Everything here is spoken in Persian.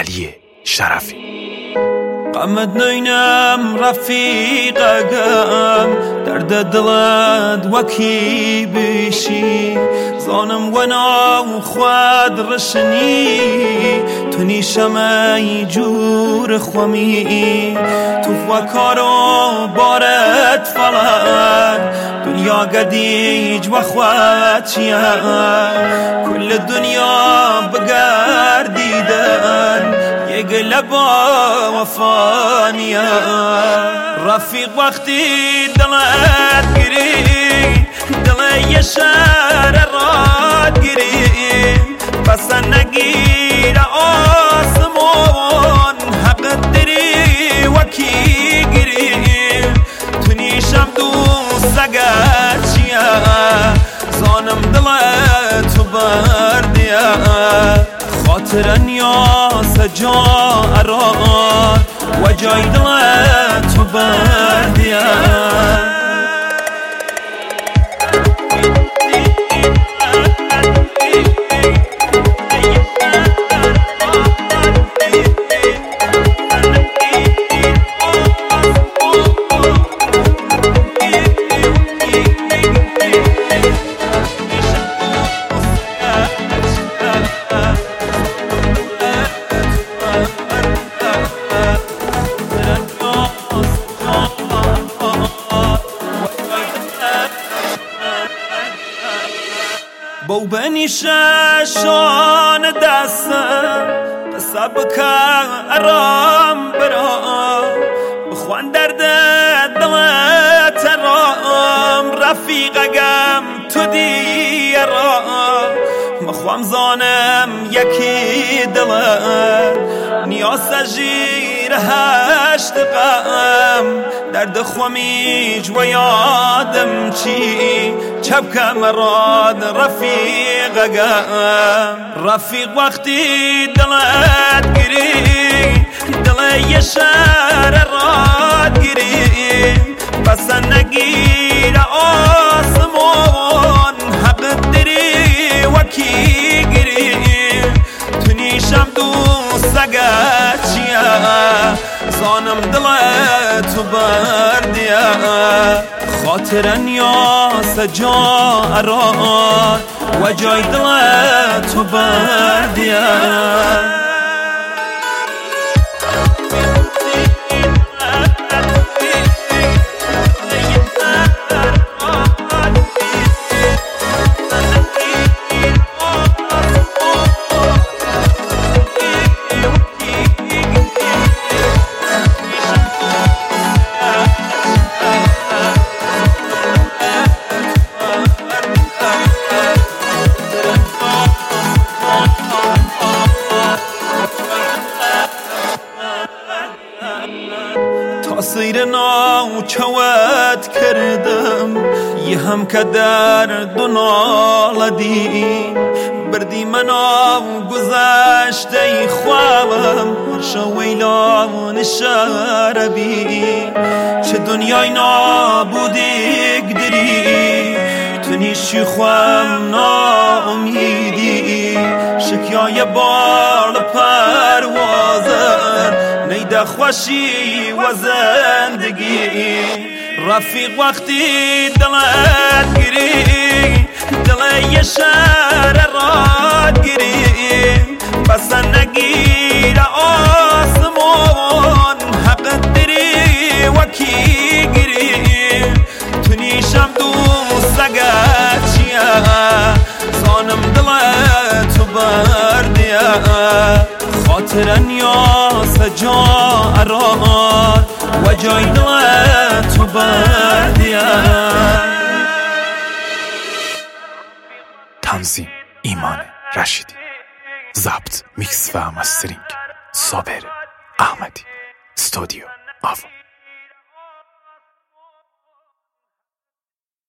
علی شرفی. قمت نینم رفیقم درد دلت وکی بشی زانم وناو خواد رشنی تو نیشم ای جور خمی تو فکارو بارت فلک دنیا قدیج و خواد چیه کل دنیا بگردیدن قلبا وفانيا رفيق وقتي دلت گری دل يشار راد گری بس نگیر آسمون حق دری وکی گری تنیشم دوست اگر چیا زانم دلت بردیا خاطر نیاز جا اراد و جای دلت تو بردیم بو بنیششان دستم قصب کرم برام بخوان درد دلت رام رفیقم تو دیرام مخوام زانم یکی دلت نیاز جیر هشت قم درد خمیج و یادم چی چپ کمراد رفیق وقتی دلت گری دل یشار راد گری بس نگیر آسمون حق دری وکی گری تو نیشم دوست اگر چیه زانم دلت بردیا خاطر نیاز جا اراد و جای دلت بردیا تاثیر ناوچوت کردم یه هم که درد و نالدی بردی منو گذشته خوابم شویلان شربی چه دنیای نابودی گدری تو نیشی خوام ناامیدی شکیای بال پروازن نیده خوشی و زندگی رفیق وقتی دلت گری دل یشار راد گری بس نگیر آسمون حق دری وکی گری تو نیشم دوست اگر چیه زانم دلت بردیا خاطر نیاز جا اراد و جای دلت بردیا تنظیم ایمان رشیدی، ضبط میکس و مسترینگ صابر احمدی، استودیو آوا.